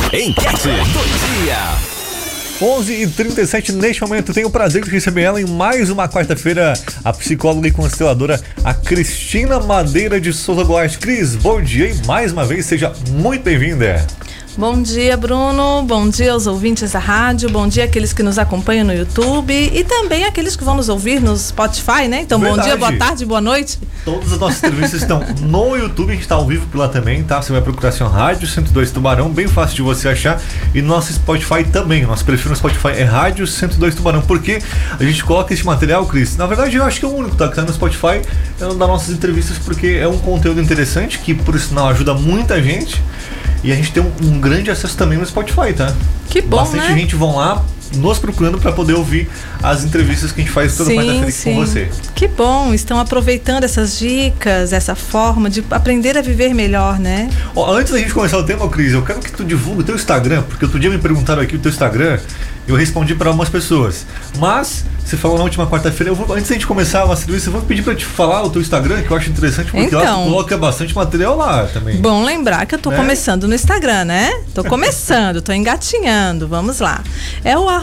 Enquete do dia. 11h37, neste momento tenho o prazer de receber ela em mais uma quarta-feira, a psicóloga e consteladora, a Cristina Madeira de Souza Goiás. Cris, bom dia e mais uma vez seja muito bem-vinda. Bom dia, Bruno, bom dia aos ouvintes da rádio, bom dia àqueles que nos acompanham no YouTube e também aqueles que vão nos ouvir no Spotify, né? Então, Verdade. Bom dia, boa tarde, boa noite. Todas as nossas entrevistas estão no YouTube, a gente está ao vivo por lá também, tá? Você vai procurar assim, Rádio 102 Tubarão, bem fácil de você achar, e no nosso Spotify também, nosso perfil no Spotify é Rádio 102 Tubarão, porque a gente coloca esse material, Cris, na verdade eu acho que é o único, tá? Que tá no Spotify, é das nossas entrevistas, porque é um conteúdo interessante, que por sinal ajuda muita gente. E a gente tem um grande acesso também no Spotify, tá? Que bom, Bastante gente vão lá nos procurando para poder ouvir as entrevistas que a gente faz toda quarta-feira aqui com você. Que bom, estão aproveitando essas dicas, essa forma de aprender a viver melhor, né? Antes da gente começar o tema, Cris, eu quero que tu divulgue o teu Instagram, porque outro dia me perguntaram aqui o teu Instagram, eu respondi para algumas pessoas, mas você falou na última quarta-feira, antes da gente começar a entrevista, eu vou pedir para te falar o teu Instagram, que eu acho interessante, porque lá tu coloca bastante material lá também. Bom lembrar que eu tô começando no Instagram, né? Tô começando, tô engatinhando, vamos lá. É o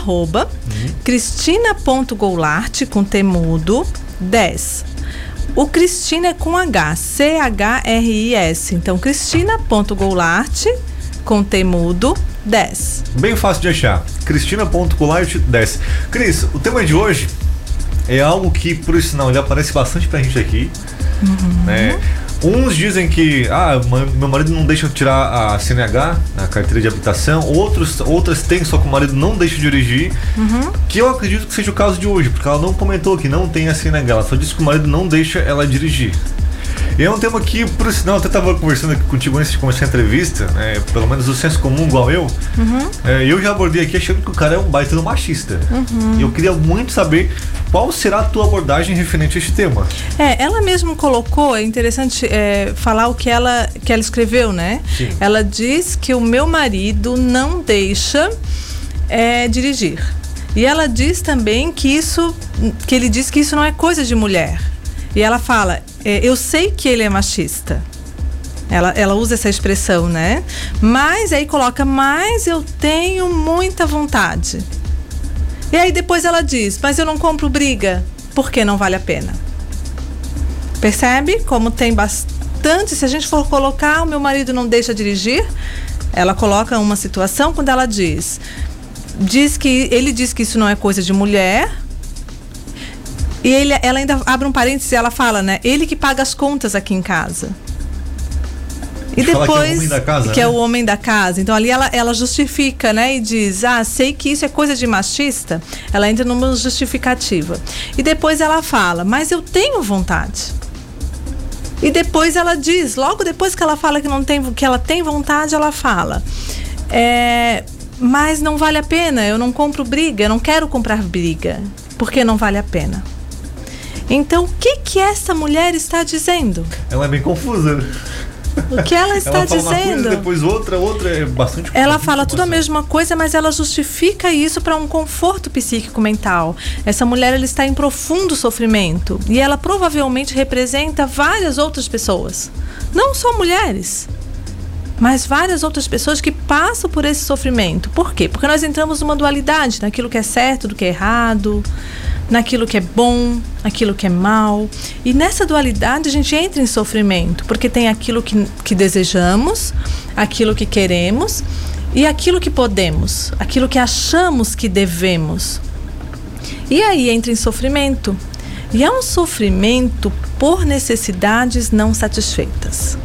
@cristina.goulart, com T mudo, 10. O Cristina é com H, C-H-R-I-S. Então, cristina.goulart, com T mudo, 10. Bem fácil de achar. Cristina.goulart, 10. Cris, o tema de hoje é algo que, por sinal, ele aparece bastante pra gente aqui. Né? Uns dizem que meu marido não deixa eu tirar a CNH, a carteira de habilitação. Outras têm, só que o marido não deixa de dirigir. Que eu acredito que seja o caso de hoje, porque ela não comentou que não tem a CNH, ela só disse que o marido não deixa ela dirigir. E é um tema que, por sinal, eu até estava conversando aqui contigo antes de começar a entrevista, pelo menos o senso comum igual eu, eu já abordei aqui achando que o cara é um baita do machista. E eu queria muito saber qual será a tua abordagem referente a este tema. Ela mesmo colocou, é interessante falar o que ela escreveu, né? Sim. Ela diz que o meu marido não deixa dirigir. E ela diz também que ele diz que isso não é coisa de mulher. E ela fala, eu sei que ele é machista. Ela usa essa expressão, né? Mas aí coloca, mas eu tenho muita vontade. E aí depois ela diz, mas eu não compro briga, porque não vale a pena. Percebe como tem bastante? Se a gente for colocar, o meu marido não deixa dirigir, ela coloca uma situação quando ela diz que ele diz que isso não é coisa de mulher. E ela ainda abre um parênteses e ela fala, né? Ele que paga as contas aqui em casa. E depois, que é o homem da casa. Então ali ela justifica, né? E diz, sei que isso é coisa de machista. Ela entra numa justificativa. E depois ela fala, mas eu tenho vontade. E depois ela diz, logo depois que ela fala que ela tem vontade, ela fala, mas não vale a pena, eu não compro briga, eu não quero comprar briga, porque não vale a pena. Então, o que essa mulher está dizendo? Ela é bem confusa. O que ela está dizendo? Uma coisa, depois outra é bastante confusa. Ela fala tudo a mesma coisa, mas ela justifica isso para um conforto psíquico mental. Essa mulher, ela está em profundo sofrimento e ela provavelmente representa várias outras pessoas. Não só mulheres, mas várias outras pessoas que passam por esse sofrimento. Por quê? Porque nós entramos numa dualidade, naquilo que é certo, do que é errado, naquilo que é bom, aquilo que é mal. E nessa dualidade a gente entra em sofrimento, porque tem aquilo que desejamos, aquilo que queremos e aquilo que podemos, aquilo que achamos que devemos. E aí entra em sofrimento. E é um sofrimento por necessidades não satisfeitas.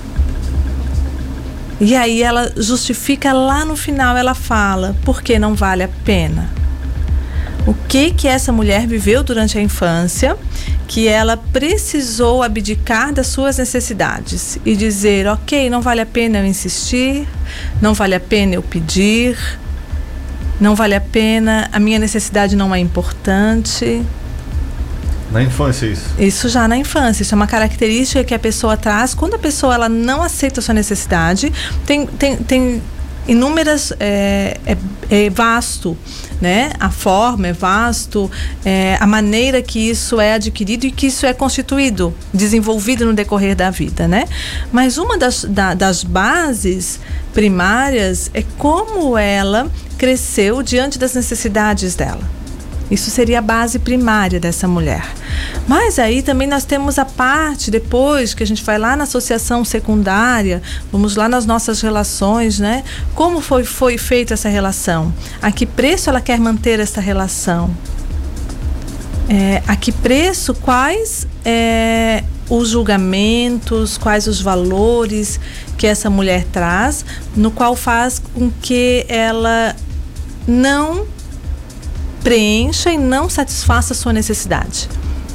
E aí ela justifica lá no final, ela fala, porque não vale a pena. O que essa mulher viveu durante a infância, que ela precisou abdicar das suas necessidades e dizer, ok, não vale a pena eu insistir, não vale a pena eu pedir, não vale a pena, a minha necessidade não é importante. Na infância isso? Isso já na infância, isso é uma característica que a pessoa traz. Quando a pessoa ela não aceita a sua necessidade, tem inúmeras, é vasto, né? A forma é vasto, a maneira que isso é adquirido e que isso é constituído, desenvolvido no decorrer da vida, né? Mas uma das bases primárias é como ela cresceu diante das necessidades dela. Isso seria a base primária dessa mulher. Mas aí também nós temos a parte, depois que a gente vai lá na associação secundária, vamos lá nas nossas relações, né? Como foi feita essa relação? A que preço ela quer manter essa relação? A que preço, quais os julgamentos, quais os valores que essa mulher traz, no qual faz com que ela não preencha e não satisfaça a sua necessidade.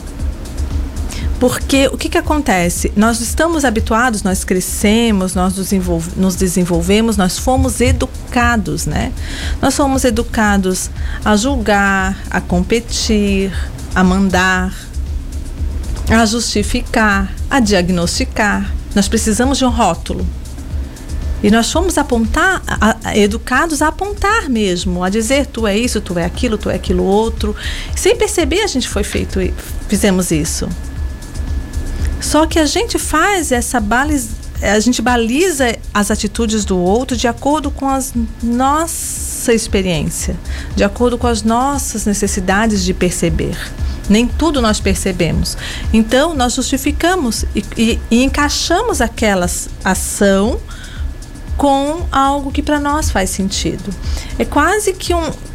Porque o que acontece? Nós estamos habituados, nós crescemos, nós nos desenvolvemos, nós fomos educados, né? Nós fomos educados a julgar, a competir, a mandar, a justificar, a diagnosticar. Nós precisamos de um rótulo. E nós fomos educados a apontar mesmo, a dizer tu é isso, tu é aquilo outro. Sem perceber a gente fizemos isso. Só que a gente faz a gente baliza as atitudes do outro de acordo com a nossa experiência, de acordo com as nossas necessidades de perceber. Nem tudo nós percebemos. Então nós justificamos e encaixamos aquela ação com algo que para nós faz sentido. É quase que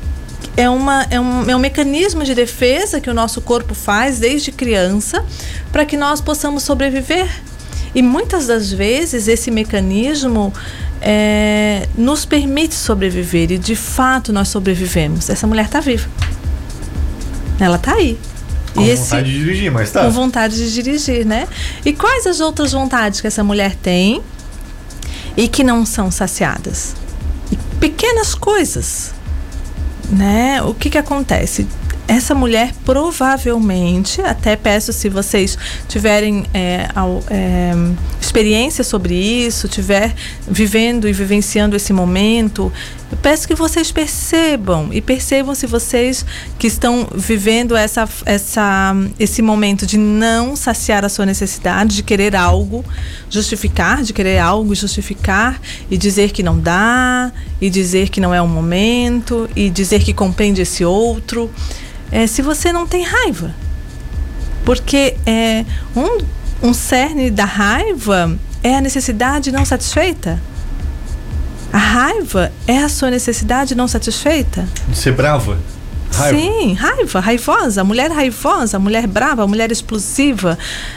um mecanismo de defesa que o nosso corpo faz desde criança para que nós possamos sobreviver. E muitas das vezes esse mecanismo nos permite sobreviver, e de fato nós sobrevivemos. Essa mulher está viva. Ela está aí. Com vontade de dirigir, mas tá. Com vontade de dirigir, né? E quais as outras vontades que essa mulher tem e que não são saciadas? E pequenas coisas, né? O que acontece? Essa mulher provavelmente, até peço, se vocês tiverem experiência sobre isso, estiver vivendo e vivenciando esse momento, eu peço que vocês percebam se vocês que estão vivendo esse momento de não saciar a sua necessidade, de querer algo, justificar e dizer que não dá, e dizer que não é o momento, e dizer que compreende esse outro. Se você não tem raiva, porque um cerne da raiva é a necessidade não satisfeita. A raiva é a sua necessidade não satisfeita. De ser brava? Raiva. Sim, raivosa, a mulher brava, a mulher explosiva.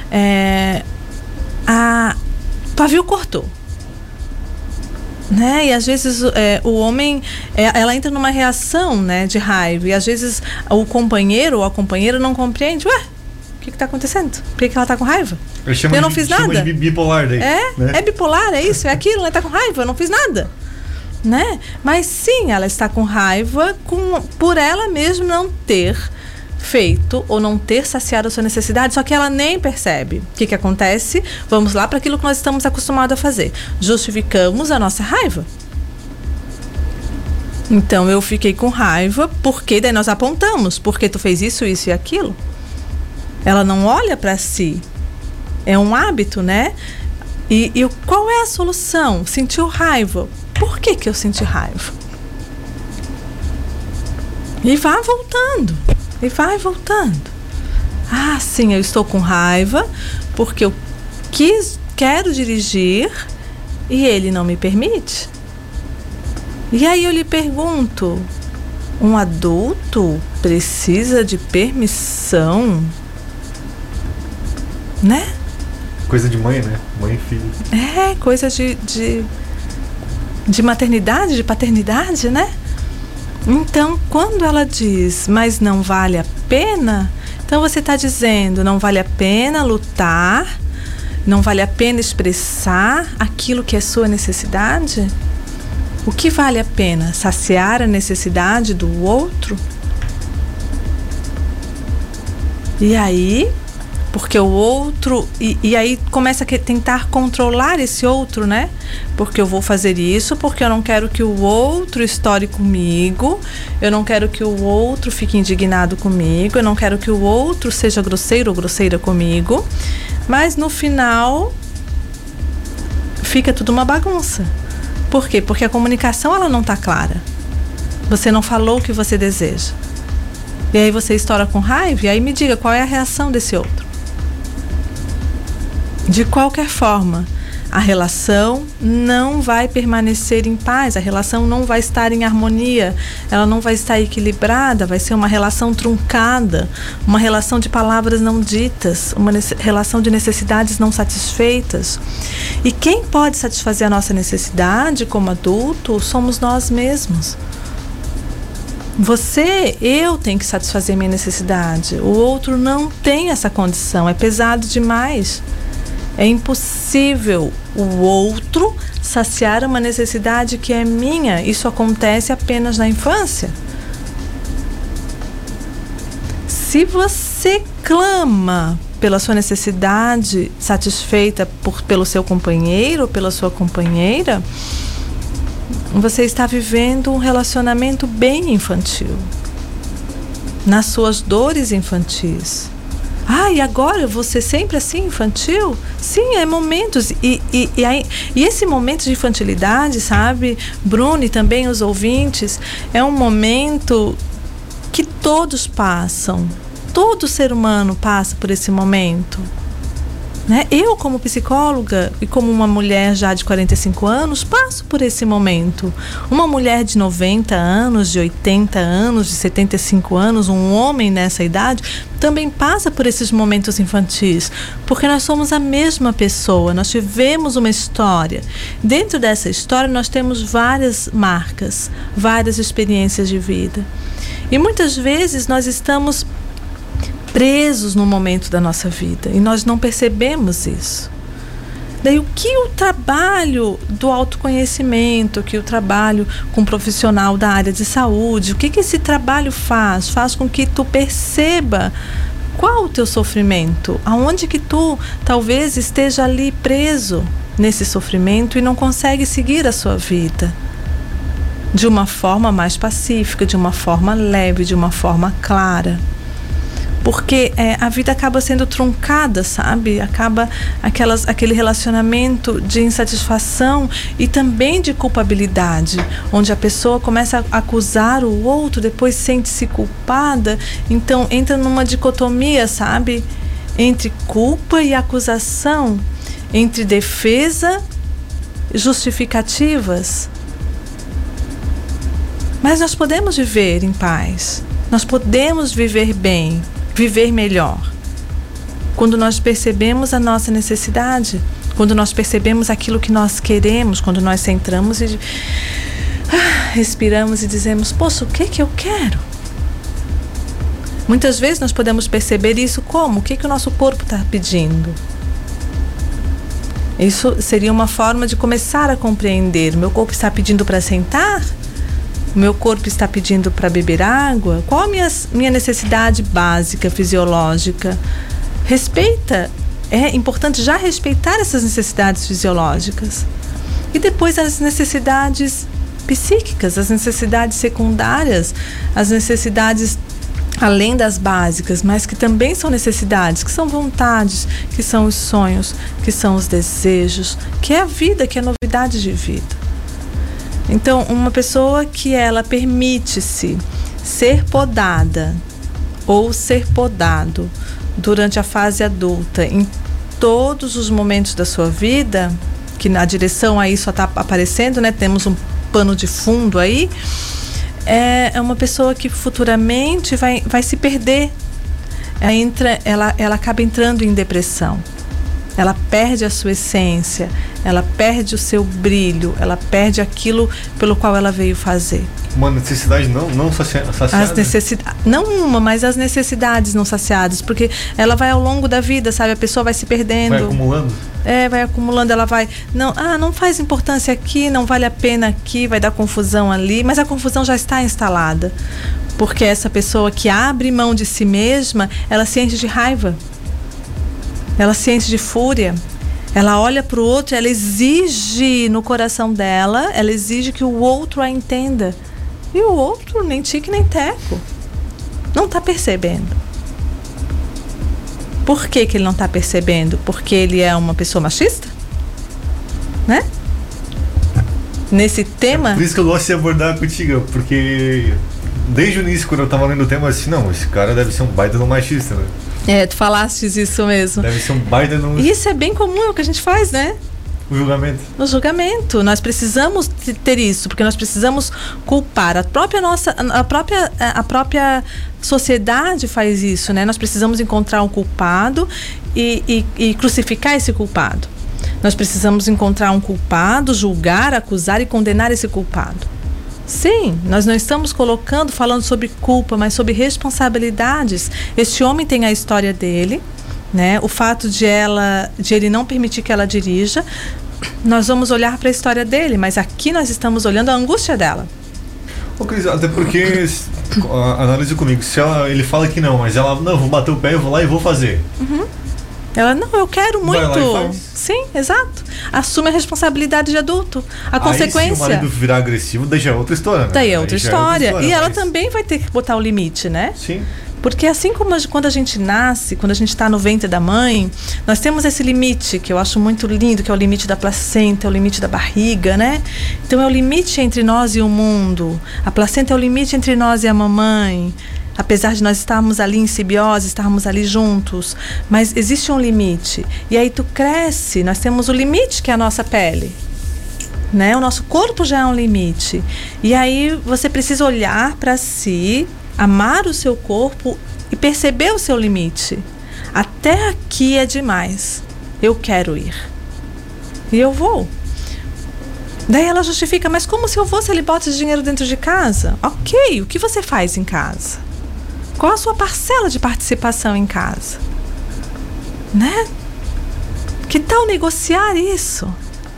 O pavio cortou. Né? E às vezes o homem, ela entra numa reação, né, de raiva, e às vezes o companheiro ou a companheira não compreende. Ué, o que está acontecendo? Por que ela está com raiva? Eu não fiz nada. De bipolar daí, né? É bipolar, é isso, é aquilo, ela está com raiva, eu não fiz nada, né? Mas sim, ela está com raiva por ela mesma não ter feito ou não ter saciado a sua necessidade, só que ela nem percebe. O que acontece? Vamos lá para aquilo que nós estamos acostumados a fazer. Justificamos a nossa raiva. Então, eu fiquei com raiva porque daí nós apontamos, porque tu fez isso e aquilo. Ela não olha para si. É um hábito, né? E qual é a solução? Sentiu raiva. Por que eu senti raiva? E vai voltando. Ah, sim, eu estou com raiva porque eu quero dirigir e ele não me permite. E aí eu lhe pergunto, um adulto precisa de permissão? Né? Coisa de mãe, né? Mãe e filho. Coisa de maternidade, de paternidade, né? Então, quando ela diz, mas não vale a pena, então você está dizendo, não vale a pena lutar, não vale a pena expressar aquilo que é sua necessidade? O que vale a pena? Saciar a necessidade do outro? E aí, porque o outro, e aí começa a tentar controlar esse outro, né? Porque eu vou fazer isso, porque eu não quero que o outro estoure comigo, eu não quero que o outro fique indignado comigo, eu não quero que o outro seja grosseiro ou grosseira comigo, mas no final fica tudo uma bagunça. Por quê? Porque a comunicação ela não está clara. Você não falou o que você deseja. E aí você estoura com raiva, e aí me diga qual é a reação desse outro. De qualquer forma, a relação não vai permanecer em paz, a relação não vai estar em harmonia, ela não vai estar equilibrada, vai ser uma relação truncada, uma relação de palavras não ditas, uma relação de necessidades não satisfeitas. E quem pode satisfazer a nossa necessidade como adulto somos nós mesmos. Eu tenho que satisfazer minha necessidade, o outro não tem essa condição, é pesado demais. É impossível o outro saciar uma necessidade que é minha. Isso acontece apenas na infância. Se você clama pela sua necessidade satisfeita pelo seu companheiro ou pela sua companheira, você está vivendo um relacionamento bem infantil, nas suas dores infantis. E agora eu vou ser sempre assim infantil? Sim, é momentos. E esse momento de infantilidade, sabe, Bruno, e também os ouvintes, é um momento que todos passam. Todo ser humano passa por esse momento. Né? Eu, como psicóloga e como uma mulher já de 45 anos, passo por esse momento. Uma mulher de 90 anos, de 80 anos, de 75 anos, um homem nessa idade, também passa por esses momentos infantis, porque nós somos a mesma pessoa, nós tivemos uma história. Dentro dessa história nós temos várias marcas, várias experiências de vida. E muitas vezes nós estamos presos no momento da nossa vida e nós não percebemos isso. Daí o que o trabalho do autoconhecimento, que o trabalho com um profissional da área de saúde, o que esse trabalho faz? Faz com que tu perceba qual o teu sofrimento, aonde que tu talvez esteja ali preso nesse sofrimento e não consegue seguir a sua vida de uma forma mais pacífica, de uma forma leve, de uma forma clara. Porque a vida acaba sendo truncada, sabe? Acaba aquele relacionamento de insatisfação e também de culpabilidade, onde a pessoa começa a acusar o outro, depois sente-se culpada, então entra numa dicotomia, sabe? Entre culpa e acusação, entre defesa e justificativas. Mas nós podemos viver em paz, nós podemos viver bem, viver melhor, quando nós percebemos a nossa necessidade, quando nós percebemos aquilo que nós queremos, quando nós centramos e respiramos e dizemos, poxa, o que eu quero? Muitas vezes nós podemos perceber isso como? O que o nosso corpo está pedindo? Isso seria uma forma de começar a compreender. Meu corpo está pedindo para sentar? O meu corpo está pedindo para beber água? Qual a minha necessidade básica, fisiológica? Respeita. É importante já respeitar essas necessidades fisiológicas. E depois as necessidades psíquicas, as necessidades secundárias, as necessidades além das básicas, mas que também são necessidades, que são vontades, que são os sonhos, que são os desejos, que é a vida, que é a novidade de vida. Então, uma pessoa que ela permite-se ser podada ou ser podado durante a fase adulta, em todos os momentos da sua vida, que na direção aí só está aparecendo, né? Temos um pano de fundo aí, é uma pessoa que futuramente vai se perder. Ela acaba entrando em depressão. Ela perde a sua essência, ela perde o seu brilho, ela perde aquilo pelo qual ela veio fazer. Uma necessidade não saciada? Não uma, mas as necessidades não saciadas, porque ela vai ao longo da vida, sabe? A pessoa vai se perdendo. Vai acumulando? Vai acumulando, ela vai... Não faz importância aqui, não vale a pena aqui, vai dar confusão ali, mas a confusão já está instalada. Porque essa pessoa que abre mão de si mesma, ela se enche de raiva. ela se enche de fúria, ela olha para o outro, ela exige no coração dela, ela exige que o outro a entenda. E o outro, nem tique nem teco, não está percebendo. Por que ele não está percebendo? Porque ele é uma pessoa machista? Né? Nesse tema... Por isso que eu gosto de abordar contigo, porque desde o início, quando eu estava lendo o tema, assim, não, esse cara deve ser um baita no machista, né? Tu falaste isso mesmo. Deve ser um baita no... Isso é bem comum, é o que a gente faz, né? O julgamento. No julgamento. Nós precisamos ter isso, porque nós precisamos culpar. A própria sociedade faz isso, né? Nós precisamos encontrar um culpado e crucificar esse culpado. Nós precisamos encontrar um culpado, julgar, acusar e condenar esse culpado. Sim, nós não estamos falando sobre culpa, mas sobre responsabilidades. Este homem tem a história dele, né? O fato de ele não permitir que ela dirija, nós vamos olhar para a história dele, mas aqui nós estamos olhando a angústia dela. Ô Cris, até porque, análise comigo, se ele fala que não, mas ela, não, vou bater o pé, eu vou lá e vou fazer. Ela, não, eu quero muito. Vai lá e faz. Sim, exato. Assume a responsabilidade de adulto. A consequência. Se o marido virar agressivo, daí já é outra história, né? Daí é outra história. E ela também vai ter que botar o limite, né? Sim. Porque assim como quando a gente nasce, quando a gente está no ventre da mãe, nós temos esse limite, que eu acho muito lindo, que é o limite da placenta, é o limite da barriga, né? Então é o limite entre nós e o mundo. A placenta é o limite entre nós e a mamãe. Apesar de nós estarmos ali em simbiose, estarmos ali juntos, mas existe um limite. E aí tu cresce, nós temos o limite que é a nossa pele, né? O nosso corpo já é um limite. E aí você precisa olhar para si, amar o seu corpo e perceber o seu limite. Até aqui é demais. Eu quero ir. E eu vou. Daí ela justifica, mas como se eu vou se ele bota esse dinheiro dentro de casa? Ok, o que você faz em casa? Qual a sua parcela de participação em casa? Né? Que tal negociar isso?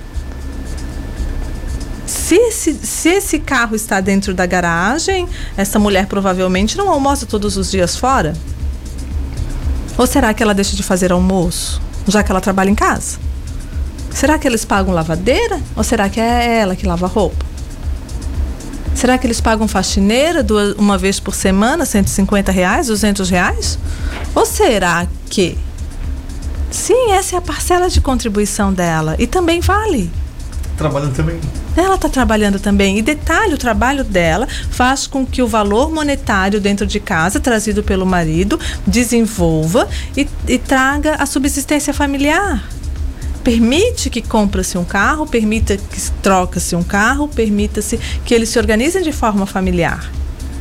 Se esse carro está dentro da garagem, essa mulher provavelmente não almoça todos os dias fora? Ou será que ela deixa de fazer almoço, já que ela trabalha em casa? Será que eles pagam lavadeira? Ou será que é ela que lava roupa? Será que eles pagam faxineira uma vez por semana, R$150, R$200? Ou será que... Sim, essa é a parcela de contribuição dela. E também vale. Trabalhando também. Ela está trabalhando também. E detalhe, o trabalho dela faz com que o valor monetário dentro de casa, trazido pelo marido, desenvolva e traga a subsistência familiar. Permite que compra-se um carro, permita que troca-se um carro, permita-se que eles se organizem de forma familiar.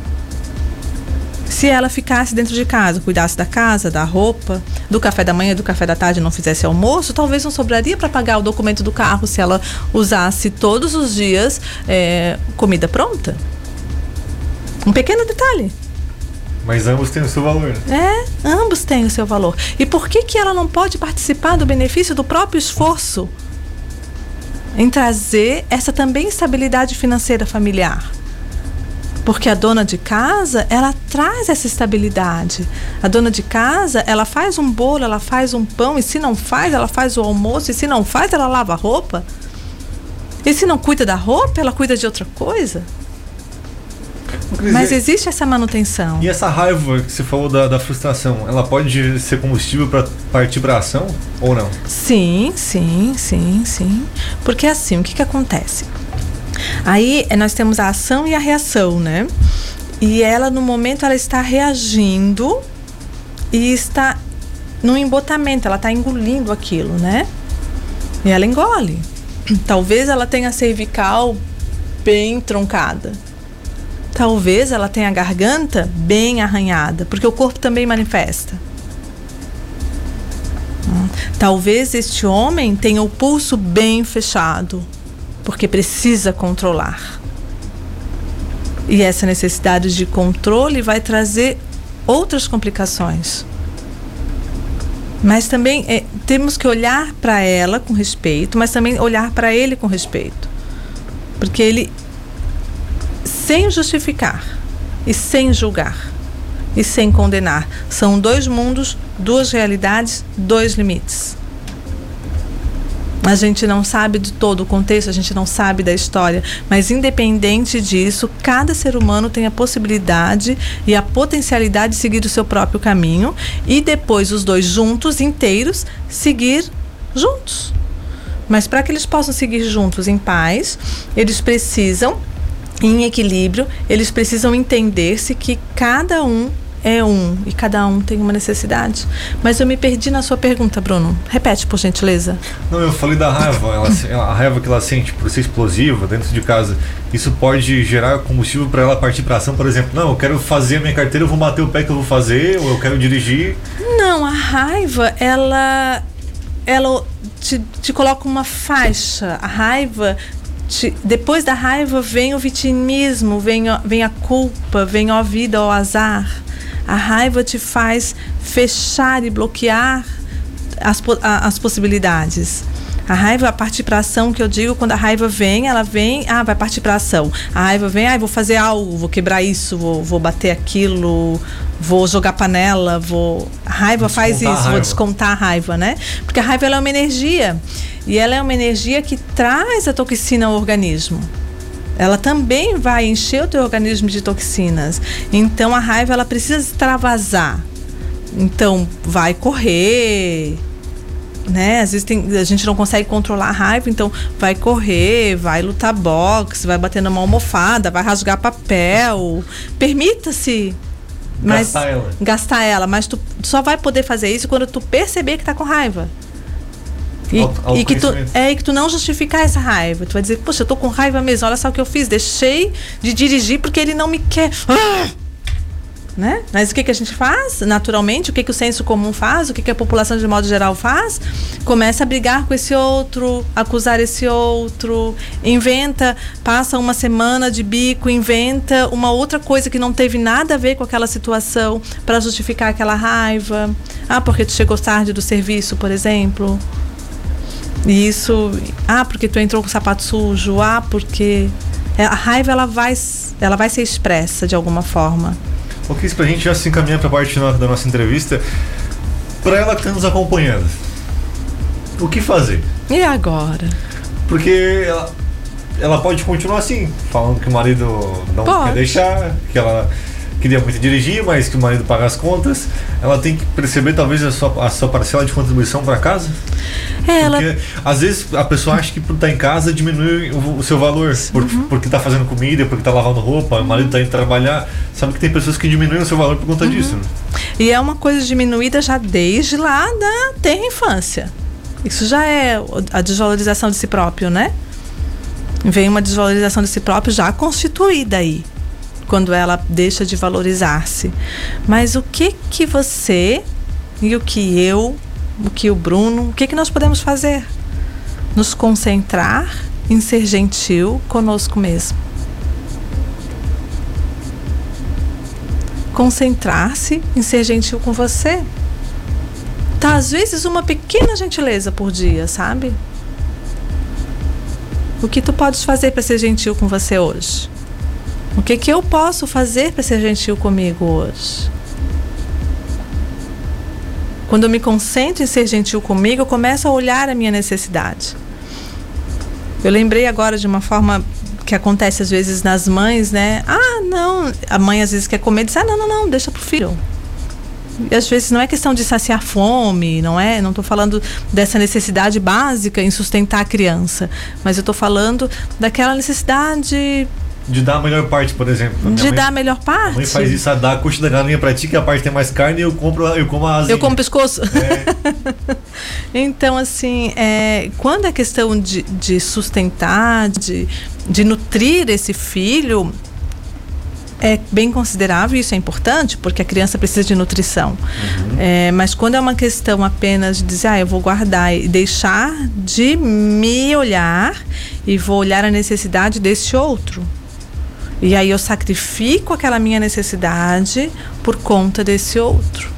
Se ela ficasse dentro de casa, cuidasse da casa, da roupa, do café da manhã e do café da tarde, não fizesse almoço, talvez não sobraria para pagar o documento do carro se ela usasse todos os dias comida pronta. Um pequeno detalhe. Mas ambos têm o seu valor. Ambos têm o seu valor. E por que ela não pode participar do benefício do próprio esforço em trazer essa também estabilidade financeira familiar? Porque a dona de casa, ela traz essa estabilidade. A dona de casa, ela faz um bolo, ela faz um pão, e se não faz, ela faz o almoço, e se não faz, ela lava a roupa. E se não cuida da roupa, ela cuida de outra coisa. Mas existe essa manutenção. E essa raiva que você falou da frustração, ela pode ser combustível para partir para a ação ou não? Sim. Porque assim, o que acontece? Aí nós temos a ação e a reação, né? E ela, no momento, ela está reagindo e está num embotamento, ela está engolindo aquilo, né? E ela engole. Talvez ela tenha a cervical bem truncada. Talvez ela tenha a garganta bem arranhada, porque o corpo também manifesta. Talvez este homem tenha o pulso bem fechado, porque precisa controlar. E essa necessidade de controle vai trazer outras complicações. Mas também temos que olhar para ela com respeito, mas também olhar para ele com respeito. Porque ele, sem justificar, e sem julgar, e sem condenar, são dois mundos duas realidades, dois limites. A gente não sabe de todo o contexto, a gente não sabe da história, mas independente disso, cada ser humano tem a possibilidade e a potencialidade de seguir o seu próprio caminho e depois os dois juntos, inteiros, seguir juntos. Mas para que eles possam seguir juntos em paz, eles precisam, em equilíbrio, eles precisam entender-se que cada um é um e cada um tem uma necessidade. Mas eu me perdi na sua pergunta, Bruno. Repete, por gentileza. Não, eu falei da raiva. A raiva que ela sente por ser explosiva dentro de casa, isso pode gerar combustível para ela partir para ação, por exemplo. Não, eu quero fazer a minha carteira, eu vou bater o pé que eu vou fazer, ou eu quero dirigir. Não, a raiva, ela te coloca uma faixa. A raiva... depois da raiva vem o vitimismo, vem a culpa, vem a vida ao azar. A raiva te faz fechar e bloquear as possibilidades. A raiva, a partir para ação, que eu digo, quando a raiva vem, ela vem, vai partir para ação. A raiva vem, vou fazer algo, vou quebrar isso, vou bater aquilo, vou jogar panela, a raiva faz isso, vou descontar a raiva, né? Porque a raiva, ela é uma energia, e ela é uma energia que traz a toxina ao organismo. Ela também vai encher o teu organismo de toxinas. Então a raiva, ela precisa extravasar. Então vai correr, né? Às vezes a gente não consegue controlar a raiva, então vai correr, vai lutar boxe, vai bater numa almofada, vai rasgar papel. Permita-se gastar ela, mas tu só vai poder fazer isso quando tu perceber que tá com raiva. E que tu não justificar essa raiva. Tu vai dizer, poxa, eu tô com raiva mesmo, olha só o que eu fiz, deixei de dirigir porque ele não me quer. Né? Mas o que a gente faz? Naturalmente, o que o senso comum faz? O que a população de modo geral faz? Começa a brigar com esse outro, acusar esse outro, inventa, passa uma semana de bico, inventa uma outra coisa que não teve nada a ver com aquela situação para justificar aquela raiva. Porque tu chegou tarde do serviço, por exemplo. Isso, porque tu entrou com o sapato sujo, porque a raiva, ela vai ser expressa de alguma forma. Ok, pra gente já se encaminhar pra parte da nossa entrevista, pra ela que tá nos acompanhando, o que fazer? E agora? Porque ela pode continuar assim, falando que o marido não quer deixar, que ela queria muito dirigir, mas que o marido paga as contas. Ela tem que perceber talvez a sua parcela de contribuição para casa. Porque às vezes a pessoa acha que por estar em casa diminui o seu valor, porque está fazendo comida, porque está lavando roupa, o marido está indo trabalhar. Sabe que tem pessoas que diminuem o seu valor por conta disso, né? E é uma coisa diminuída já desde lá da tenra infância. Isso já é a desvalorização de si próprio, né? Vem uma desvalorização de si próprio já constituída aí, quando ela deixa de valorizar-se. Mas o que você e o que o Bruno, o que nós podemos fazer? Nos concentrar em ser gentil conosco mesmo. Concentrar-se em ser gentil com você. Tá, às vezes uma pequena gentileza por dia, sabe? O que tu podes fazer para ser gentil com você hoje? O que eu posso fazer para ser gentil comigo hoje? Quando eu me concentro em ser gentil comigo, eu começo a olhar a minha necessidade. Eu lembrei agora de uma forma que acontece às vezes nas mães, né? Não, a mãe às vezes quer comer e diz, não, deixa pro filho. E às vezes não é questão de saciar fome, não estou falando dessa necessidade básica em sustentar a criança, mas eu estou falando daquela necessidade de dar a melhor parte, por exemplo. Dar a melhor parte? A mãe faz isso, dá a coxa da galinha pra ti, que a parte tem mais carne, e eu como a asinha. Eu como pescoço? Então, assim, quando é questão de sustentar, de nutrir esse filho, é bem considerável, isso é importante, porque a criança precisa de nutrição. Mas quando é uma questão apenas de dizer, eu vou guardar e deixar de me olhar e vou olhar a necessidade desse outro. E aí eu sacrifico aquela minha necessidade por conta desse outro.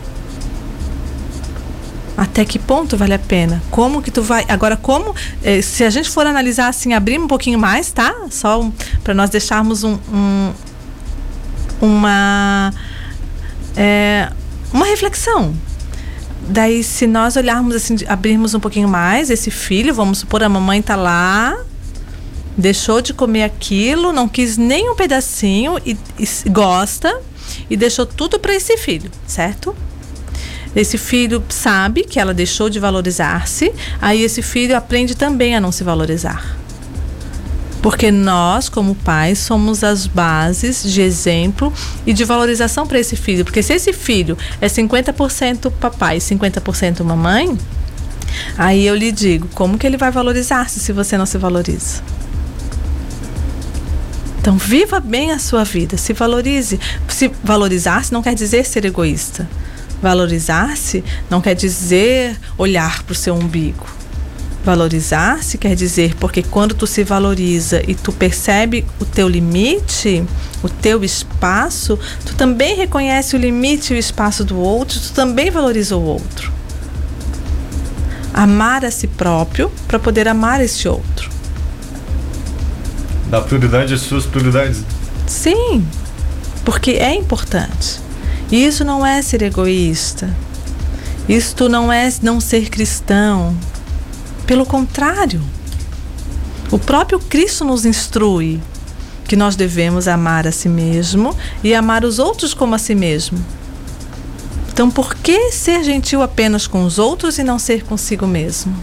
Até que ponto vale a pena? Como que tu vai... Agora, se a gente for analisar assim, abrir um pouquinho mais, tá? Só para nós deixarmos uma reflexão. Daí, se nós olharmos assim, abrirmos um pouquinho mais, esse filho, vamos supor, a mamãe tá lá, deixou de comer aquilo, não quis nem um pedacinho e gosta, e deixou tudo para esse filho, certo? Esse filho sabe que ela deixou de valorizar-se, aí esse filho aprende também a não se valorizar. Porque nós, como pais, somos as bases de exemplo e de valorização para esse filho. Porque se esse filho é 50% papai e 50% mamãe, aí eu lhe digo, como que ele vai valorizar-se se você não se valoriza? Então, viva bem a sua vida, se valorize. Se valorizar-se não quer dizer ser egoísta. Valorizar-se não quer dizer olhar para o seu umbigo. Valorizar-se quer dizer, porque quando tu se valoriza e tu percebe o teu limite, o teu espaço, tu também reconhece o limite e o espaço do outro, tu também valoriza o outro. Amar a si próprio para poder amar este outro. Dá prioridade às suas prioridades. Sim, porque é importante. E isso não é ser egoísta. Isto não é não ser cristão. Pelo contrário, o próprio Cristo nos instrui que nós devemos amar a si mesmo e amar os outros como a si mesmo. Então, por que ser gentil apenas com os outros e não ser consigo mesmo?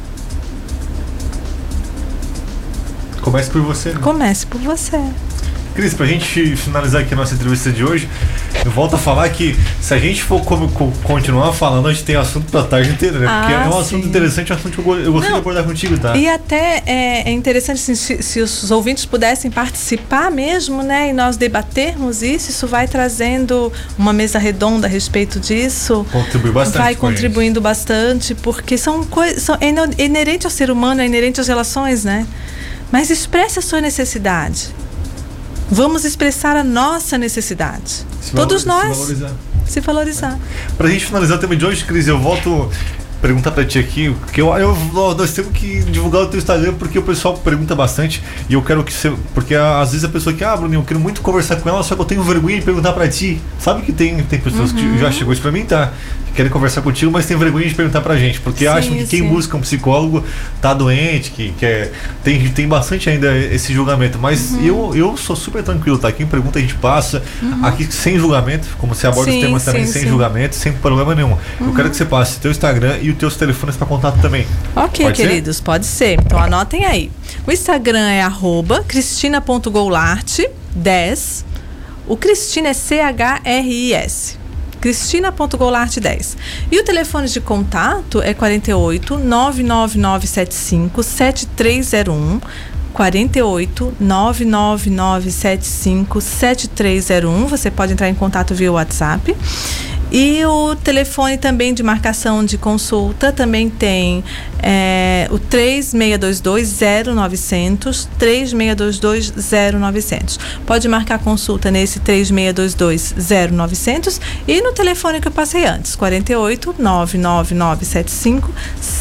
Comece por você, né? Comece por você. Cris, pra gente finalizar aqui a nossa entrevista de hoje, eu volto a falar que se a gente for continuar falando, a gente tem assunto pra tarde inteira, né? Porque é um assunto interessante, um assunto que eu gostaria de abordar contigo, tá? E até é interessante assim, se os ouvintes pudessem participar mesmo, né? E nós debatermos isso vai trazendo uma mesa redonda a respeito disso. Contribui bastante. Vai contribuindo bastante, porque são coisas. É inerente ao ser humano, é inerente às relações, né? Mas expresse a sua necessidade. Vamos expressar a nossa necessidade. Todos nós. Se valorizar. Pra gente finalizar o tema de hoje, Cris, eu volto perguntar pra ti aqui, porque nós temos que divulgar o teu Instagram, porque o pessoal pergunta bastante e eu quero que você, porque às vezes a pessoa que, Bruninho, eu quero muito conversar com ela, só que eu tenho vergonha de perguntar pra ti. Sabe que tem pessoas que já chegou isso pra mim, tá? Que querem conversar contigo, mas tem vergonha de perguntar pra gente, porque acham que quem busca um psicólogo tá doente, que tem bastante ainda esse julgamento, mas eu sou super tranquilo, tá? Quem pergunta a gente passa, aqui sem julgamento, como você aborda os temas também sem julgamento, sem problema nenhum. Eu quero que você passe teu Instagram e os teus telefones para contato também. Ok, pode queridos, ser? Pode ser. Então anotem aí. O Instagram é @cristina.goulart10. O Cristina é CHRIS. Cristina.goulart10. E o telefone de contato é 48 99975 7301. 48 99975 7301. Você pode entrar em contato via WhatsApp. E o telefone também de marcação de consulta também tem o 3622-0900, 3622-0900. Pode marcar consulta nesse 3622-0900 e no telefone que eu passei antes, 48 99975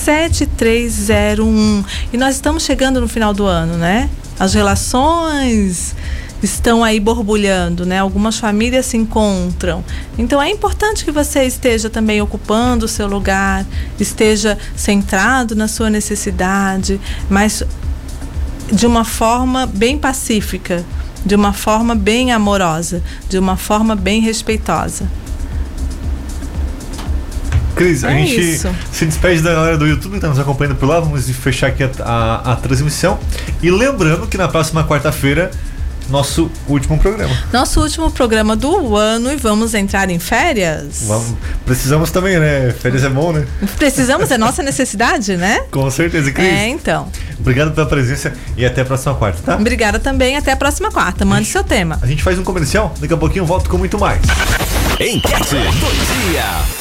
7301. E nós estamos chegando no final do ano, né? As relações estão aí borbulhando, né? Algumas famílias se encontram. Então é importante que você esteja também ocupando o seu lugar, esteja centrado na sua necessidade, mas de uma forma bem pacífica, de uma forma bem amorosa, de uma forma bem respeitosa. Cris, a gente se despede da galera do YouTube que está nos acompanhando por lá. Vamos fechar aqui a transmissão. E lembrando que na próxima quarta-feira nosso último programa. Nosso último programa do ano e vamos entrar em férias. Precisamos também, né? Férias é bom, né? Precisamos, é nossa necessidade, né? Com certeza, Cris. Então. Obrigado pela presença e até a próxima quarta, tá? Obrigada também, até a próxima quarta. Mande seu tema. A gente faz um comercial, daqui a pouquinho eu volto com muito mais. Enquete do dia.